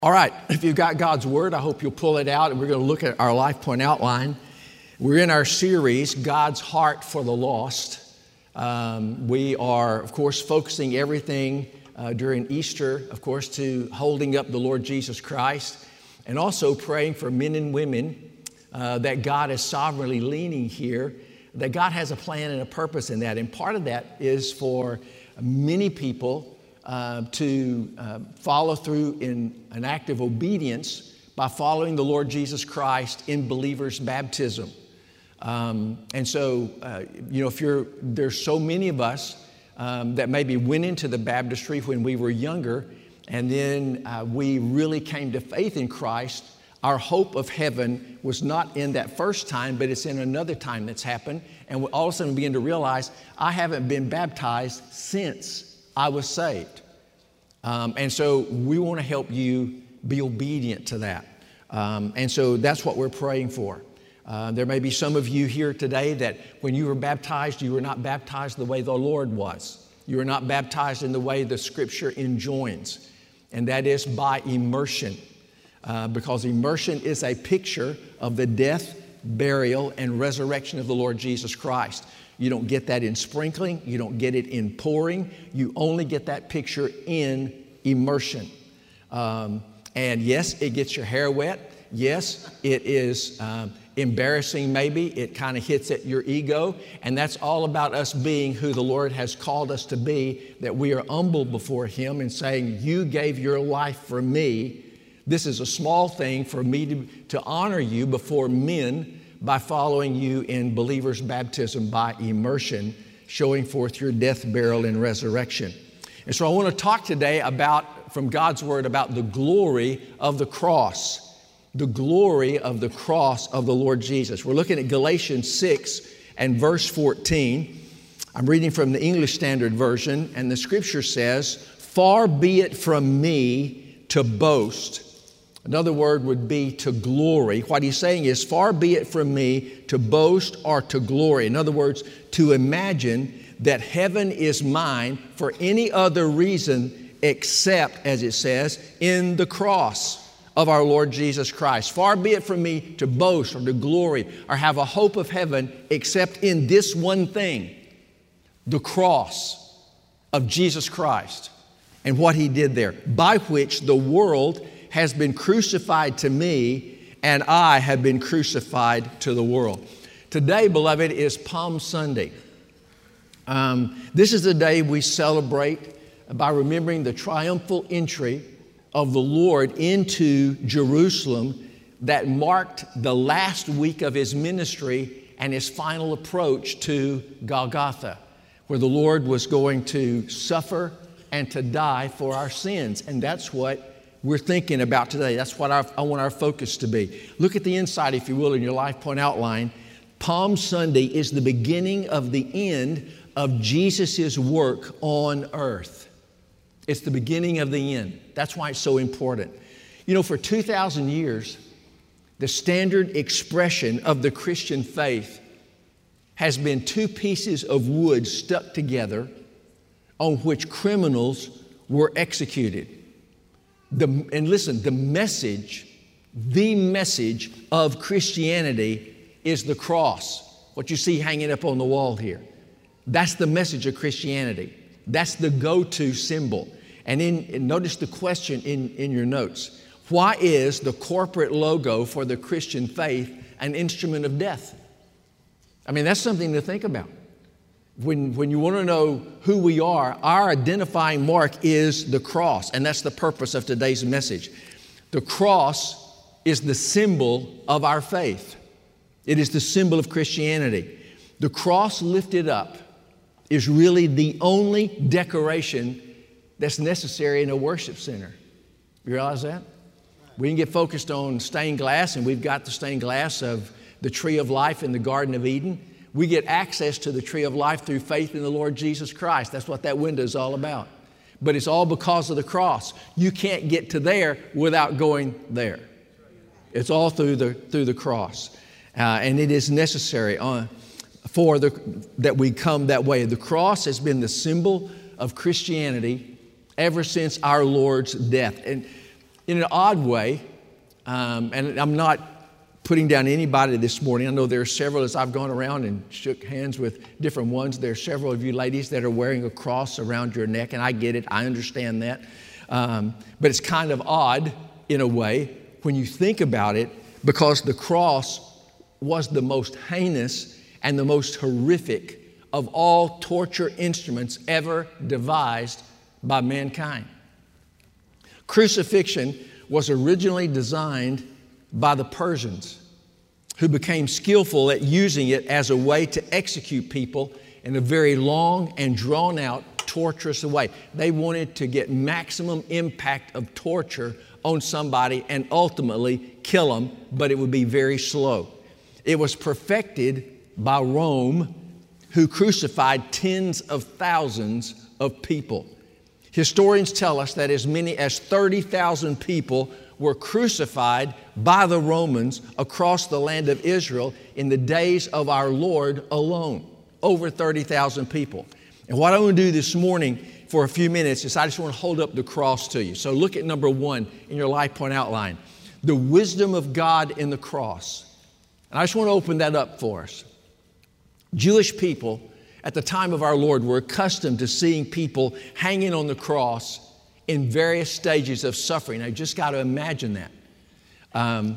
All right, if you've got God's Word, I hope you'll pull it out, and we're going to look at our Life Point outline. We're in our series, God's Heart for the Lost. We are, of course, focusing everything during Easter, of course, to holding up the Lord Jesus Christ, and also praying for men and women that God is sovereignly leading here, that God has a plan and a purpose in that. And part of that is for many people to follow through in an act of obedience by following the Lord Jesus Christ in believers' baptism. And so, there's so many of us that maybe went into the baptistry when we were younger, and then we really came to faith in Christ. Our hope of heaven was not in that first time, but it's in another time that's happened. And we all of a sudden begin to realize, I haven't been baptized since I was saved. And so we want to help you be obedient to that. And so that's what we're praying for. There may be some of you here today that when you were baptized, you were not baptized the way the Lord was. You were not baptized in the way the Scripture enjoins, and that is by immersion. Because immersion is a picture of the death, burial, and resurrection of the Lord Jesus Christ. You don't get that in sprinkling. You don't get it in pouring. You only get that picture in immersion. And yes, it gets your hair wet. Yes, it is embarrassing maybe. It kind of hits at your ego. And that's all about us being who the Lord has called us to be, that we are humble before Him and saying, you gave your life for me. This is a small thing for me to honor you before men by following you in believers' baptism by immersion, showing forth your death, burial, and resurrection. And so I want to talk today from God's Word about the glory of the cross, the glory of the cross of the Lord Jesus. We're looking at Galatians 6 and verse 14. I'm reading from the English Standard Version, and the Scripture says, "Far be it from me to boast." Another word would be to glory. What he's saying is, far be it from me to boast or to glory. In other words, to imagine that heaven is mine for any other reason except, as it says, in the cross of our Lord Jesus Christ. Far be it from me to boast or to glory or have a hope of heaven except in this one thing, the cross of Jesus Christ and what He did there, by which the world has been crucified to me, and I have been crucified to the world. Today, beloved, is Palm Sunday. This is the day we celebrate by remembering the triumphal entry of the Lord into Jerusalem that marked the last week of His ministry and His final approach to Golgotha, where the Lord was going to suffer and to die for our sins. And that's what we're thinking about today. That's what I want our focus to be. Look at the inside, if you will, in your Life Point outline. Palm Sunday is the beginning of the end of Jesus' work on earth. It's the beginning of the end. That's why it's so important. You know, for 2,000 years, the standard expression of the Christian faith has been two pieces of wood stuck together on which criminals were executed. And listen, the message of Christianity is the cross. What you see hanging up on the wall here. That's the message of Christianity. That's the go-to symbol. And notice the question in your notes. Why is the corporate logo for the Christian faith an instrument of death? I mean, that's something to think about. When you want to know who we are, our identifying mark is the cross, and that's the purpose of today's message. The cross is the symbol of our faith. It is the symbol of Christianity. The cross lifted up is really the only decoration that's necessary in a worship center. You realize that? We can get focused on stained glass, and we've got the stained glass of the tree of life in the Garden of Eden. We get access to the tree of life through faith in the Lord Jesus Christ. That's what that window is all about. But it's all because of the cross. You can't get to there without going there. It's all through the cross. And it is necessary that we come that way. The cross has been the symbol of Christianity ever since our Lord's death. And in an odd way, and I'm not putting down anybody this morning. I know there are several, as I've gone around and shook hands with different ones, there are several of you ladies that are wearing a cross around your neck, and I get it, I understand that. But it's kind of odd in a way when you think about it, because the cross was the most heinous and the most horrific of all torture instruments ever devised by mankind. Crucifixion was originally designed by the Persians, who became skillful at using it as a way to execute people in a very long and drawn-out, torturous way. They wanted to get maximum impact of torture on somebody and ultimately kill them, but it would be very slow. It was perfected by Rome, who crucified tens of thousands of people. Historians tell us that as many as 30,000 people were crucified by the Romans across the land of Israel in the days of our Lord alone. Over 30,000 people. And what I want to do this morning for a few minutes is I just want to hold up the cross to you. So look at number 1 in your Life Point outline. The wisdom of God in the cross. And I just want to open that up for us. Jewish people at the time of our Lord were accustomed to seeing people hanging on the cross in various stages of suffering. Now, you just got to imagine that.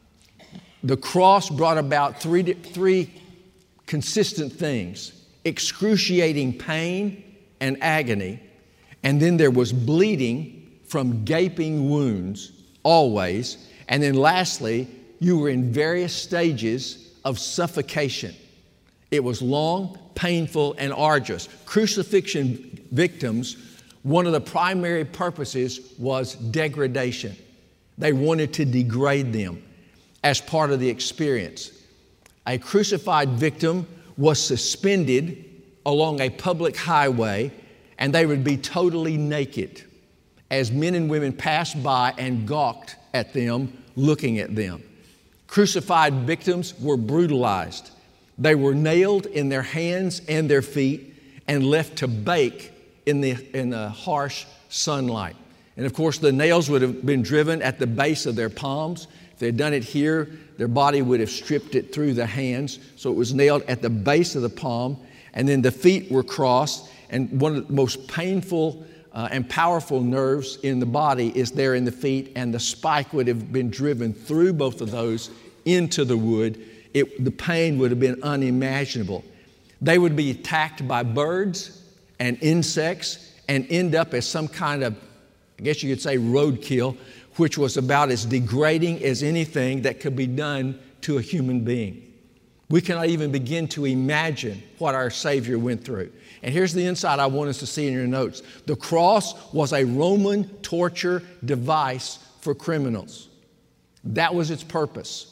The cross brought about three consistent things: excruciating pain and agony, and then there was bleeding from gaping wounds, always, and then lastly, you were in various stages of suffocation. It was long, painful, and arduous. Crucifixion victims, one of the primary purposes was degradation. They wanted to degrade them as part of the experience. A crucified victim was suspended along a public highway, and they would be totally naked as men and women passed by and gawked at them, looking at them. Crucified victims were brutalized. They were nailed in their hands and their feet and left to bake in the harsh sunlight. And of course, the nails would have been driven at the base of their palms. If they had done it here, their body would have stripped it through the hands. So it was nailed at the base of the palm. And then the feet were crossed. And one of the most painful and powerful nerves in the body is there in the feet. And the spike would have been driven through both of those into the wood. The pain would have been unimaginable. They would be attacked by birds and insects and end up as some kind of, I guess you could say, roadkill, which was about as degrading as anything that could be done to a human being. We cannot even begin to imagine what our Savior went through. And here's the insight I want us to see in your notes. The cross was a Roman torture device for criminals. That was its purpose.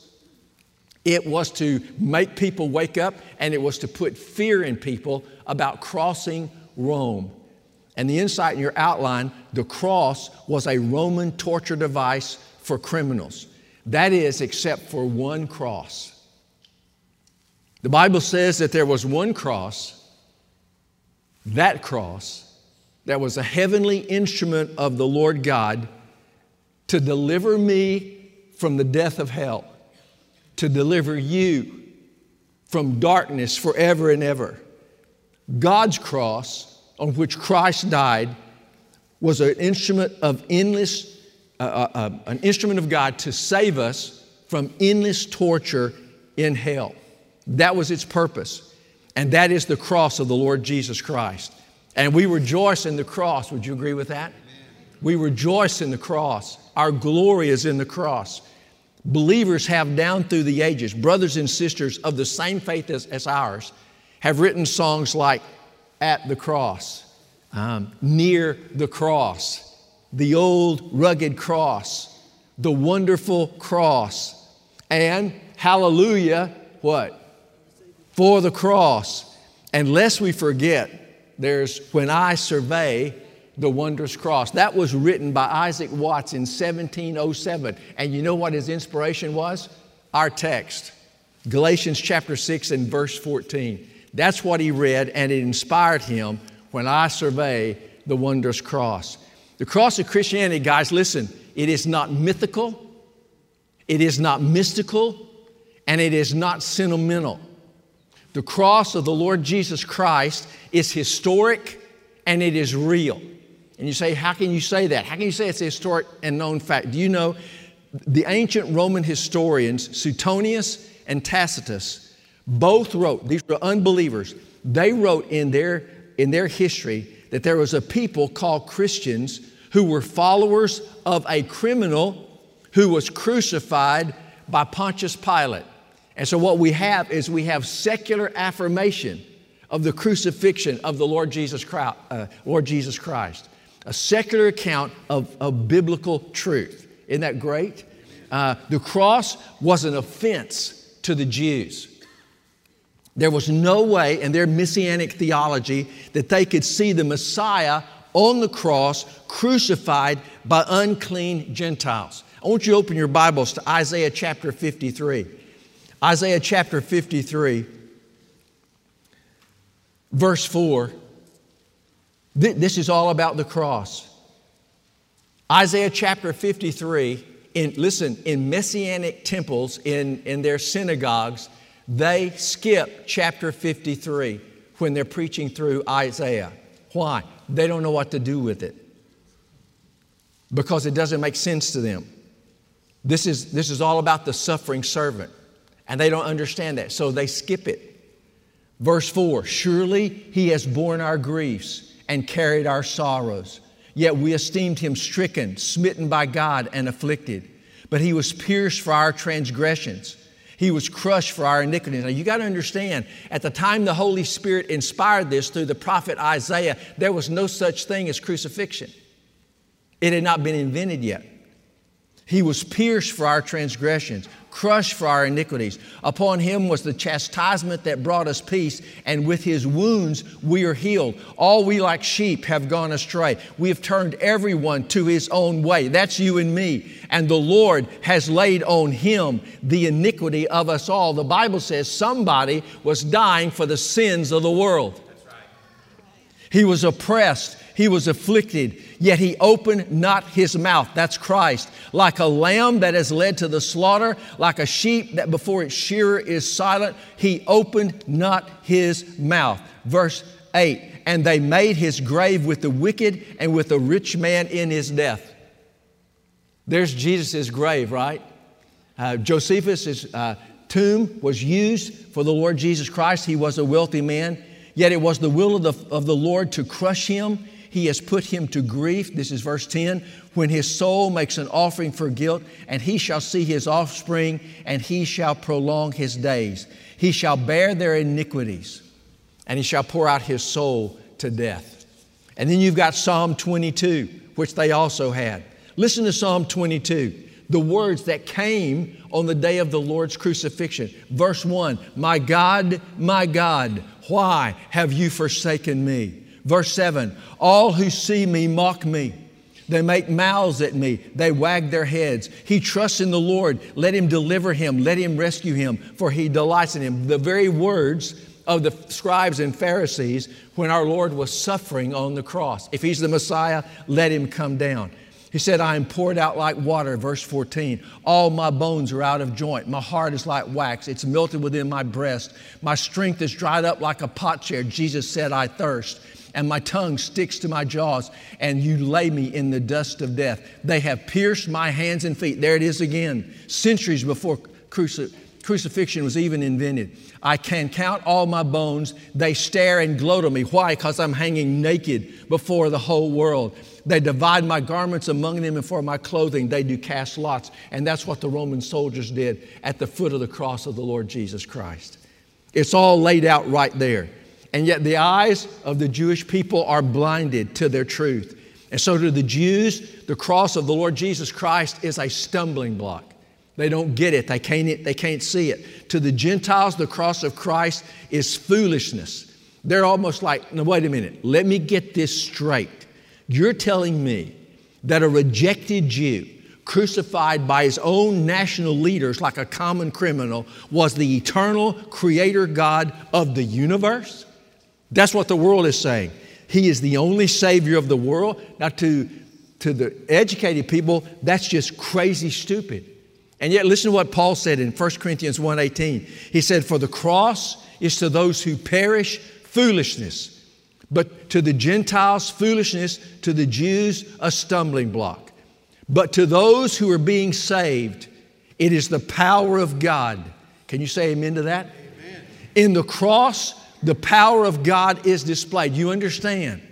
It was to make people wake up, and it was to put fear in people about crossing Rome. And the insight in your outline, the cross was a Roman torture device for criminals. That is, except for one cross. The Bible says that there was one cross, that was a heavenly instrument of the Lord God to deliver me from the death of hell, to deliver you from darkness forever and ever. God's cross, on which Christ died, was an instrument of an instrument of God to save us from endless torture in hell. That was its purpose. And that is the cross of the Lord Jesus Christ. And we rejoice in the cross. Would you agree with that? We rejoice in the cross. Our glory is in the cross. Believers have down through the ages, brothers and sisters of the same faith as ours, have written songs like At the Cross, Near the Cross, The Old Rugged Cross, The Wonderful Cross, and Hallelujah, what? For the Cross. And lest we forget, there's When I Survey the Wondrous Cross. That was written by Isaac Watts in 1707. And you know what his inspiration was? Our text, Galatians chapter 6 and verse 14. That's what he read, and it inspired him, When I Survey the Wondrous Cross. The cross of Christianity, guys, listen, it is not mythical, it is not mystical, and it is not sentimental. The cross of the Lord Jesus Christ is historic and it is real. And you say, how can you say that? How can you say it's a historic and known fact? Do you know the ancient Roman historians, Suetonius and Tacitus, both wrote, these were unbelievers, they wrote in their history that there was a people called Christians who were followers of a criminal who was crucified by Pontius Pilate. And so what we have is we have secular affirmation of the crucifixion of the Lord Jesus Christ. A secular account of biblical truth. Isn't that great? The cross was an offense to the Jews. There was no way in their messianic theology that they could see the Messiah on the cross crucified by unclean Gentiles. I want you to open your Bibles to Isaiah chapter 53. Isaiah chapter 53, verse 4. This is all about the cross. Isaiah chapter 53, in Messianic temples, in their synagogues, they skip chapter 53 when they're preaching through Isaiah. Why? They don't know what to do with it because it doesn't make sense to them. This is all about the suffering servant, and they don't understand that, so they skip it. Verse 4, surely he has borne our griefs and carried our sorrows, yet we esteemed him stricken, smitten by God, and afflicted. But he was pierced for our transgressions. He was crushed for our iniquities. Now you got to understand, at the time the Holy Spirit inspired this through the prophet Isaiah, there was no such thing as crucifixion. It had not been invented yet. He was pierced for our transgressions, crushed for our iniquities. Upon him was the chastisement that brought us peace, and with his wounds we are healed. All we like sheep have gone astray. We have turned everyone to his own way. That's you and me. And the Lord has laid on him the iniquity of us all. The Bible says somebody was dying for the sins of the world. That's right. He was oppressed. He was afflicted, yet he opened not his mouth. That's Christ. Like a lamb that is led to the slaughter, like a sheep that before its shearer is silent, he opened not his mouth. Verse 8, and they made his grave with the wicked and with the rich man in his death. There's Jesus' grave, right? Josephus' tomb was used for the Lord Jesus Christ. He was a wealthy man, yet it was the will of the Lord to crush him. He has put him to grief. This is verse 10. When his soul makes an offering for guilt, and he shall see his offspring, and he shall prolong his days. He shall bear their iniquities, and he shall pour out his soul to death. And then you've got Psalm 22, which they also had. Listen to Psalm 22, the words that came on the day of the Lord's crucifixion. Verse 1, my God, why have you forsaken me? Verse 7, all who see me mock me. They make mouths at me. They wag their heads. He trusts in the Lord. Let him deliver him. Let him rescue him, for he delights in him. The very words of the scribes and Pharisees when our Lord was suffering on the cross. If he's the Messiah, let him come down. He said, I am poured out like water, verse 14. All my bones are out of joint. My heart is like wax. It's melted within my breast. My strength is dried up like a potsherd. Jesus said, I thirst. And my tongue sticks to my jaws, and you lay me in the dust of death. They have pierced my hands and feet. There it is again, centuries before crucifixion was even invented. I can count all my bones. They stare and gloat on me. Why? Because I'm hanging naked before the whole world. They divide my garments among them, and for my clothing they do cast lots. And that's what the Roman soldiers did at the foot of the cross of the Lord Jesus Christ. It's all laid out right there. And yet the eyes of the Jewish people are blinded to their truth. And so to the Jews, the cross of the Lord Jesus Christ is a stumbling block. They don't get it. They can't see it. To the Gentiles, the cross of Christ is foolishness. They're almost like, no, wait a minute. Let me get this straight. You're telling me that a rejected Jew, crucified by his own national leaders like a common criminal, was the eternal creator God of the universe? That's what the world is saying. He is the only Savior of the world. Now, to to the educated people, that's just crazy stupid. And yet listen to what Paul said in 1 Corinthians 1:18. He said, for the cross is to those who perish foolishness, but to the Gentiles foolishness, to the Jews a stumbling block. But to those who are being saved, it is the power of God. Can you say amen to that? Amen. In the cross, the power of God is displayed. You understand?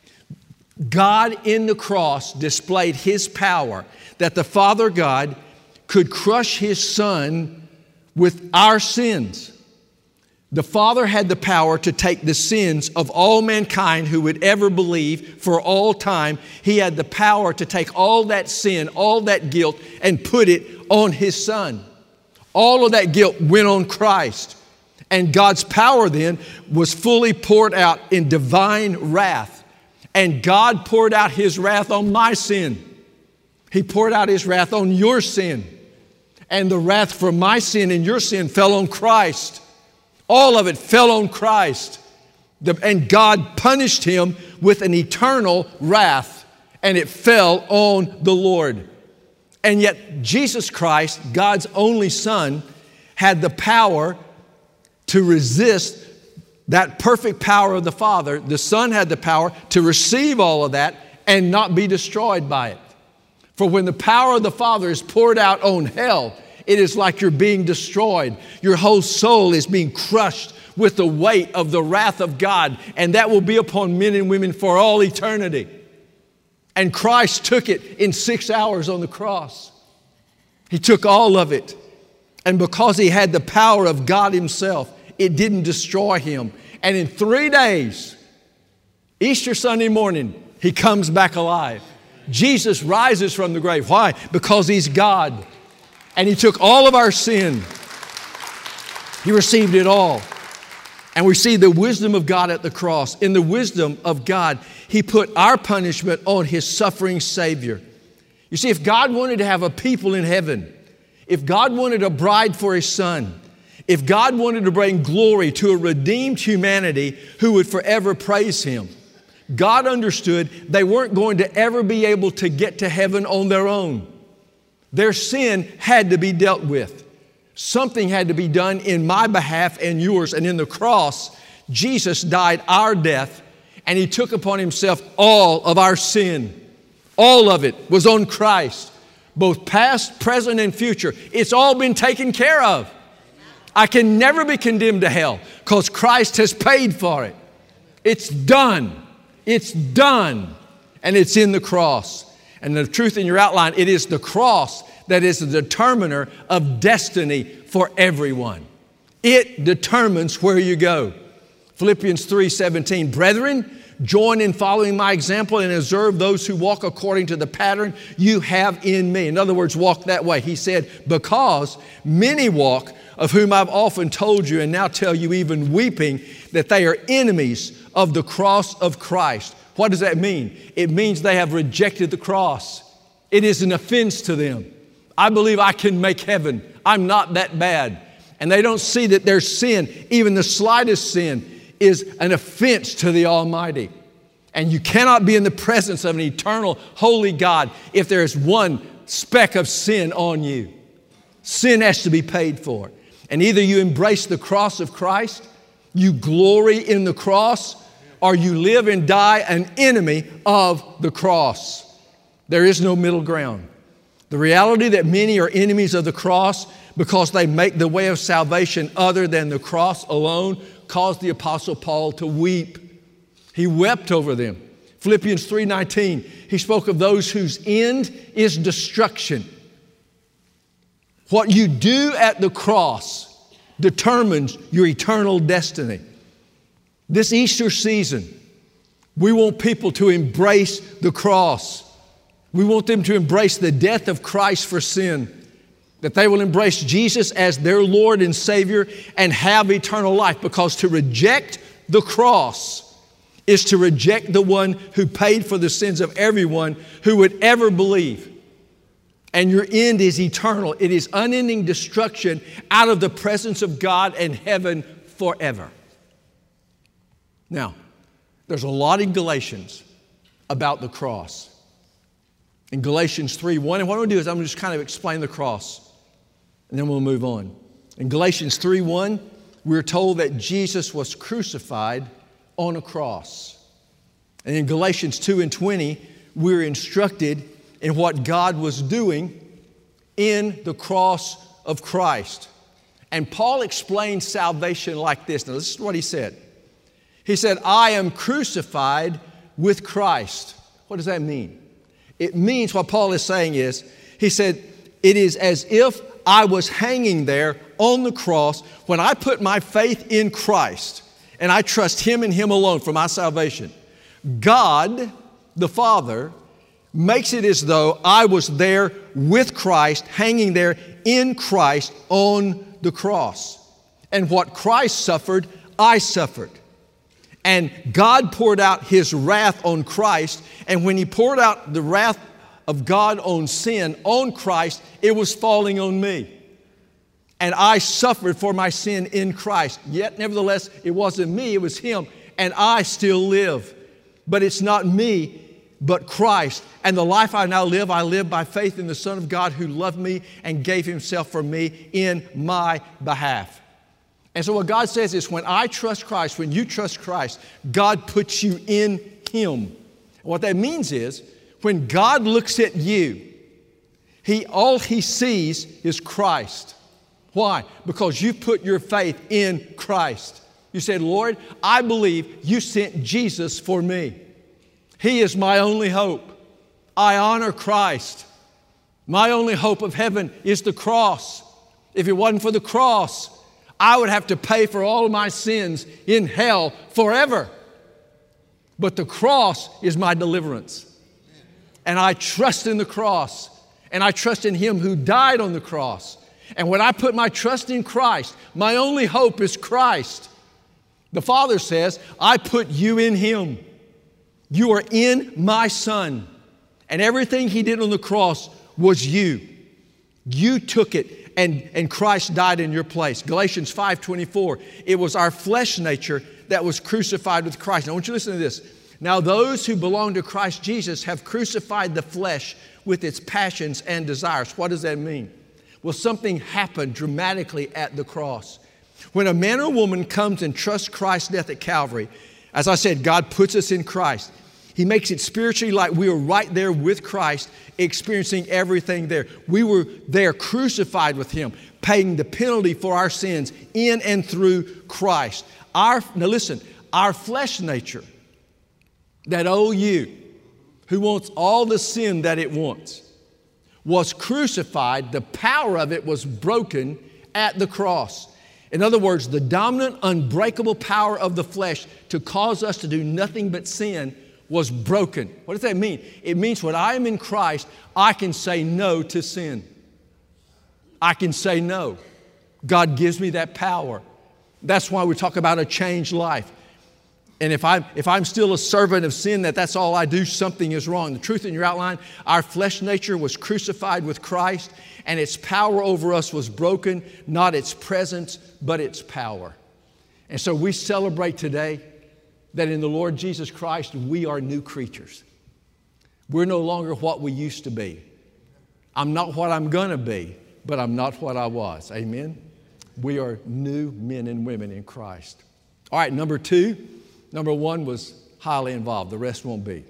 God in the cross displayed His power, that the Father God could crush His Son with our sins. The Father had the power to take the sins of all mankind who would ever believe for all time. He had the power to take all that sin, all that guilt, and put it on His Son. All of that guilt went on Christ. And God's power then was fully poured out in divine wrath. And God poured out His wrath on my sin. He poured out His wrath on your sin. And the wrath for my sin and your sin fell on Christ. All of it fell on Christ. And God punished Him with an eternal wrath. And it fell on the Lord. And yet Jesus Christ, God's only Son, had the power to resist that perfect power of the Father. The Son had the power to receive all of that and not be destroyed by it. For when the power of the Father is poured out on hell, it is like you're being destroyed. Your whole soul is being crushed with the weight of the wrath of God, and that will be upon men and women for all eternity. And Christ took it in 6 hours on the cross. He took all of it. And because He had the power of God Himself, it didn't destroy Him. And in 3 days, Easter Sunday morning, He comes back alive. Jesus rises from the grave. Why? Because He's God. And He took all of our sin. He received it all. And we see the wisdom of God at the cross. In the wisdom of God, He put our punishment on His suffering Savior. You see, if God wanted to have a people in heaven, if God wanted a bride for His Son, if God wanted to bring glory to a redeemed humanity who would forever praise Him, God understood they weren't going to ever be able to get to heaven on their own. Their sin had to be dealt with. Something had to be done in my behalf and yours. And in the cross, Jesus died our death, and He took upon Himself all of our sin. All of it was on Christ, both past, present, and future. It's all been taken care of. I can never be condemned to hell because Christ has paid for it. It's done. It's done. And it's in the cross. And the truth in your outline, it is the cross that is the determiner of destiny for everyone. It determines where you go. Philippians 3:17, brethren, join in following my example and observe those who walk according to the pattern you have in me. In other words, walk that way. He said, because many walk, of whom I've often told you and now tell you even weeping, that they are enemies of the cross of Christ. What does that mean? It means they have rejected the cross. It is an offense to them. I believe I can make heaven. I'm not that bad. And they don't see that their sin, even the slightest sin, is an offense to the Almighty. And you cannot be in the presence of an eternal, holy God if there is one speck of sin on you. Sin has to be paid for. And either you embrace the cross of Christ, you glory in the cross, or you live and die an enemy of the cross. There is no middle ground. The reality that many are enemies of the cross because they make the way of salvation other than the cross alone caused the Apostle Paul to weep. He wept over them. Philippians 3:19, he spoke of those whose end is destruction. What you do at the cross determines your eternal destiny. This Easter season, we want people to embrace the cross. We want them to embrace the death of Christ for sin, that they will embrace Jesus as their Lord and Savior and have eternal life, because to reject the cross is to reject the one who paid for the sins of everyone who would ever believe. And your end is eternal. It is unending destruction out of the presence of God and heaven forever. Now, there's a lot in Galatians about the cross. In Galatians 3:1, and what I'm going to do is I'm going to just kind of explain the cross, and then we'll move on. In Galatians 3:1, we're told that Jesus was crucified on a cross. And in Galatians 2:20, we're instructed in what God was doing in the cross of Christ. And Paul explained salvation like this. Now, this is what he said. He said, I am crucified with Christ. What does that mean? It means, what Paul is saying is, he said, it is as if I was hanging there on the cross when I put my faith in Christ and I trust Him and Him alone for my salvation. God, the Father, makes it as though I was there with Christ, hanging there in Christ on the cross. And what Christ suffered, I suffered. And God poured out His wrath on Christ. And when He poured out the wrath of God on sin on Christ, it was falling on me. And I suffered for my sin in Christ. Yet, nevertheless, it wasn't me, it was Him. And I still live. But it's not me, but Christ. And the life I live by faith in the Son of God who loved me and gave Himself for me in my behalf. And so what God says is when I trust Christ, when you trust Christ, God puts you in Him. What that means is when God looks at you, all He sees is Christ. Why? Because you put your faith in Christ. You said, Lord, I believe you sent Jesus for me. He is my only hope. I honor Christ. My only hope of heaven is the cross. If it wasn't for the cross, I would have to pay for all of my sins in hell forever. But the cross is my deliverance. And I trust in the cross. And I trust in Him who died on the cross. And when I put my trust in Christ, my only hope is Christ. The Father says, I put you in Him. You are in my Son. And everything He did on the cross was you. You took it. And Christ died in your place. Galatians 5:24, it was our flesh nature that was crucified with Christ. Now I want you to listen to this. Now those who belong to Christ Jesus have crucified the flesh with its passions and desires. What does that mean? Well, something happened dramatically at the cross. When a man or woman comes and trusts Christ's death at Calvary, as I said, God puts us in Christ. He makes it spiritually like we were right there with Christ, experiencing everything there. We were there crucified with Him, paying the penalty for our sins in and through Christ. Now listen, our flesh nature, that old you, who wants all the sin that it wants, was crucified. The power of it was broken at the cross. In other words, the dominant, unbreakable power of the flesh to cause us to do nothing but sin was broken. What does that mean? It means when I am in Christ, I can say no to sin. I can say no. God gives me that power. That's why we talk about a changed life. And if I'm still a servant of sin, that's all I do, something is wrong. The truth in your outline, our flesh nature was crucified with Christ, and its power over us was broken, not its presence, but its power. And so we celebrate today that in the Lord Jesus Christ, we are new creatures. We're no longer what we used to be. I'm not what I'm going to be, but I'm not what I was. Amen? We are new men and women in Christ. All right, number two. Number one was highly involved. The rest won't be.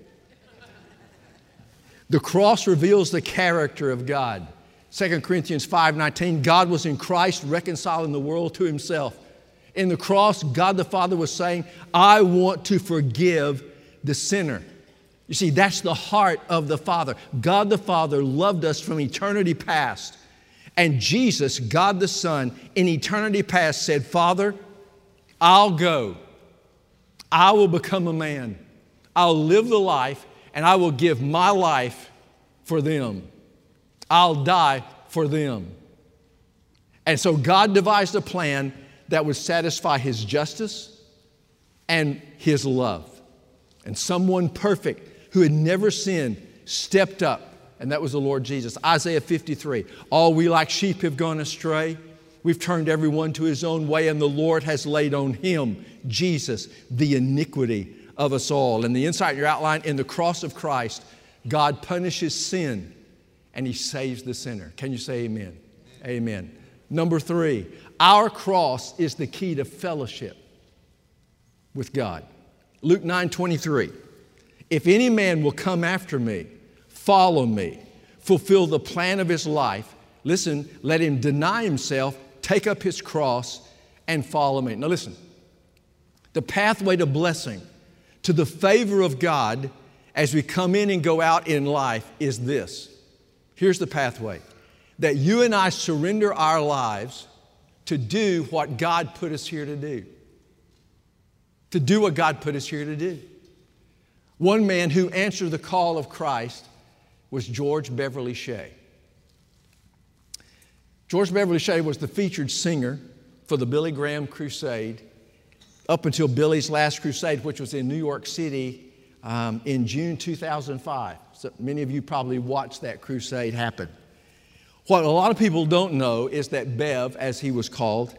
The cross reveals the character of God. 2 Corinthians 5:19, God was in Christ reconciling the world to Himself. In the cross, God the Father was saying, I want to forgive the sinner. You see, that's the heart of the Father. God the Father loved us from eternity past. And Jesus, God the Son, in eternity past said, Father, I'll go. I will become a man. I'll live the life, and I will give my life for them. I'll die for them. And so God devised a plan that would satisfy His justice and His love. And someone perfect who had never sinned stepped up, and that was the Lord Jesus. Isaiah 53, all we like sheep have gone astray. We've turned everyone to his own way, and the Lord has laid on Him, Jesus, the iniquity of us all. And the insight in your outline, in the cross of Christ, God punishes sin and He saves the sinner. Can you say amen? Amen. Number 3, our cross is the key to fellowship with God. Luke 9:23. If any man will come after me, follow me, fulfill the plan of his life, listen, let him deny himself, take up his cross, and follow me. Now listen, the pathway to blessing, to the favor of God as we come in and go out in life is this. Here's the pathway. That you and I surrender our lives to do what God put us here to do. To do what God put us here to do. One man who answered the call of Christ was George Beverly Shea. George Beverly Shea was the featured singer for the Billy Graham Crusade up until Billy's last crusade, which was in New York City in June 2005. So many of you probably watched that crusade happen. What a lot of people don't know is that Bev, as he was called,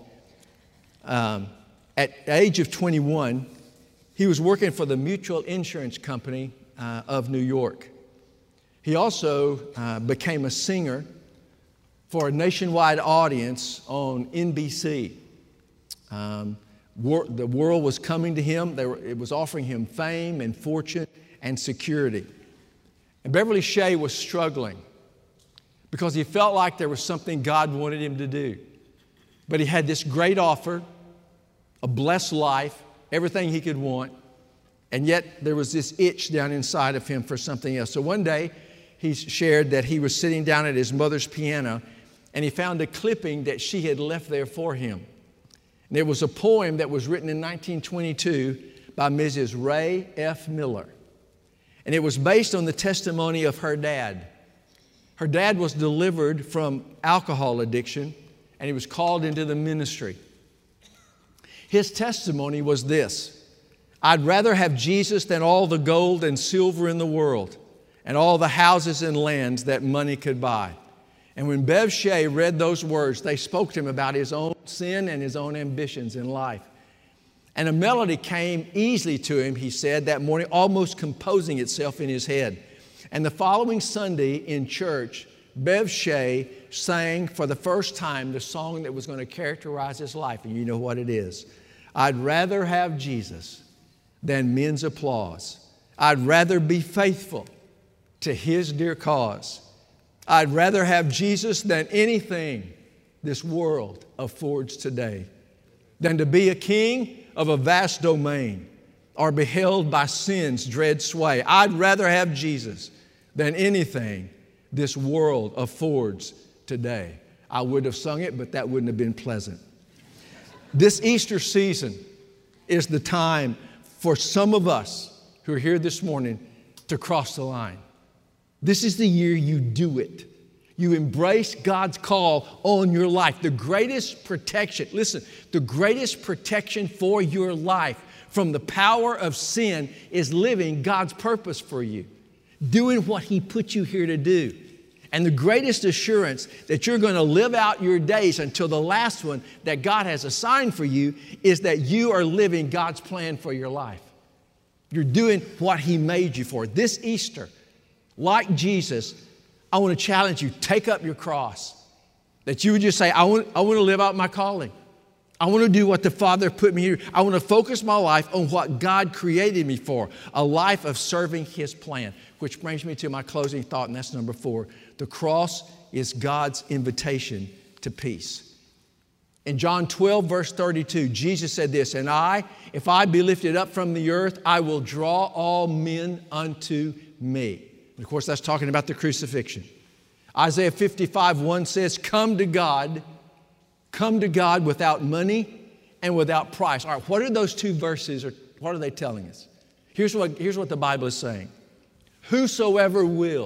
at the age of 21, he was working for the Mutual Insurance Company of New York. He also became a singer for a nationwide audience on NBC. The world was coming to him. It was offering him fame and fortune and security. And Beverly Shea was struggling because he felt like there was something God wanted him to do. But he had this great offer, a blessed life, everything he could want, and yet there was this itch down inside of him for something else. So one day he shared that he was sitting down at his mother's piano and he found a clipping that she had left there for him. And it was a poem that was written in 1922 by Mrs. Ray F. Miller. And it was based on the testimony of her dad. Her dad was delivered from alcohol addiction and he was called into the ministry. His testimony was this: I'd rather have Jesus than all the gold and silver in the world and all the houses and lands that money could buy. And when Bev Shea read those words, they spoke to him about his own sin and his own ambitions in life. And a melody came easily to him, he said, that morning, almost composing itself in his head. And the following Sunday in church, Bev Shea sang for the first time the song that was going to characterize his life. And you know what it is. I'd rather have Jesus than men's applause. I'd rather be faithful to His dear cause. I'd rather have Jesus than anything this world affords today, than to be a king of a vast domain or be held by sin's dread sway. I'd rather have Jesus than anything this world affords today. I would have sung it, but that wouldn't have been pleasant. This Easter season is the time for some of us who are here this morning to cross the line. This is the year you do it. You embrace God's call on your life. The greatest protection, listen, the greatest protection for your life from the power of sin is living God's purpose for you, doing what He put you here to do. And the greatest assurance that you're going to live out your days until the last one that God has assigned for you is that you are living God's plan for your life. You're doing what He made you for. This Easter, like Jesus, I want to challenge you, take up your cross. That you would just say, I want to live out my calling. I want to do what the Father put me here. I want to focus my life on what God created me for, a life of serving His plan. Which brings me to my closing thought, and that's number 4. The cross is God's invitation to peace. In John 12, verse 32, Jesus said this, and if I be lifted up from the earth, I will draw all men unto me. And of course, that's talking about the crucifixion. Isaiah 55:1 says, come to God without money and without price. All right, what are those two verses, or what are they telling us? Here's what the Bible is saying. Whosoever will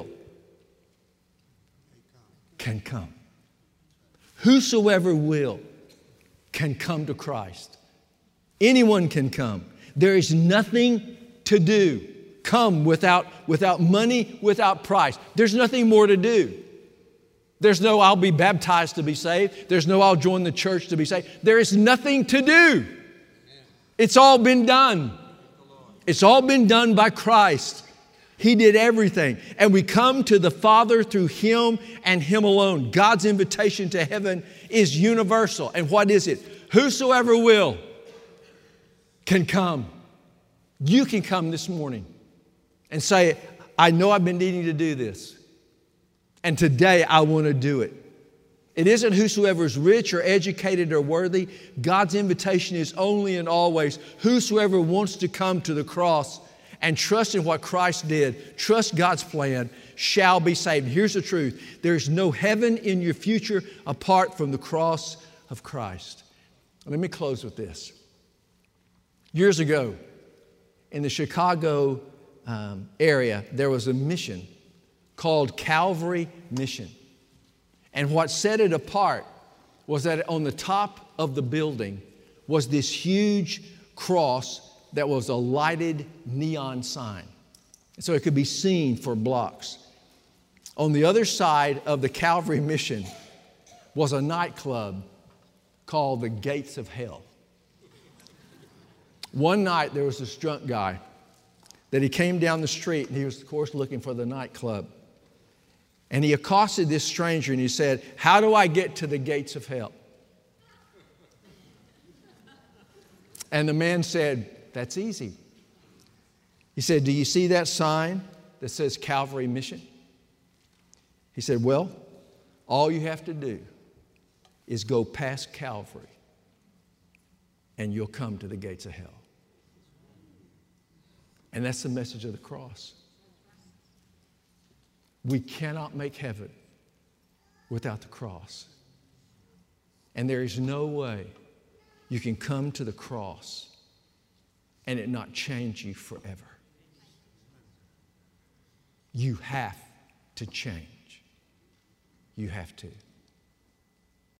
can come. Whosoever will can come to Christ. Anyone can come. There is nothing to do. Come without money, without price. There's nothing more to do. There's no I'll be baptized to be saved. There's no I'll join the church to be saved. There is nothing to do. It's all been done. It's all been done by Christ. He did everything. And we come to the Father through Him and Him alone. God's invitation to heaven is universal. And what is it? Whosoever will can come. You can come this morning and say, I know I've been needing to do this. And today I want to do it. It isn't whosoever is rich or educated or worthy. God's invitation is only and always whosoever wants to come to the cross and trust in what Christ did, trust God's plan, shall be saved. Here's the truth. There's no heaven in your future apart from the cross of Christ. Let me close with this. Years ago, in the Chicago area, there was a mission called Calvary Mission. And what set it apart was that on the top of the building was this huge cross that was a lighted neon sign. So it could be seen for blocks. On the other side of the Calvary Mission was a nightclub called the Gates of Hell. One night there was this drunk guy that he came down the street, and he was, of course, looking for the nightclub. And he accosted this stranger and he said, how do I get to the gates of hell? And the man said, that's easy. He said, do you see that sign that says Calvary Mission? He said, well, all you have to do is go past Calvary and you'll come to the gates of hell. And that's the message of the cross. We cannot make heaven without the cross. And there is no way you can come to the cross and it not change you forever. You have to change. You have to.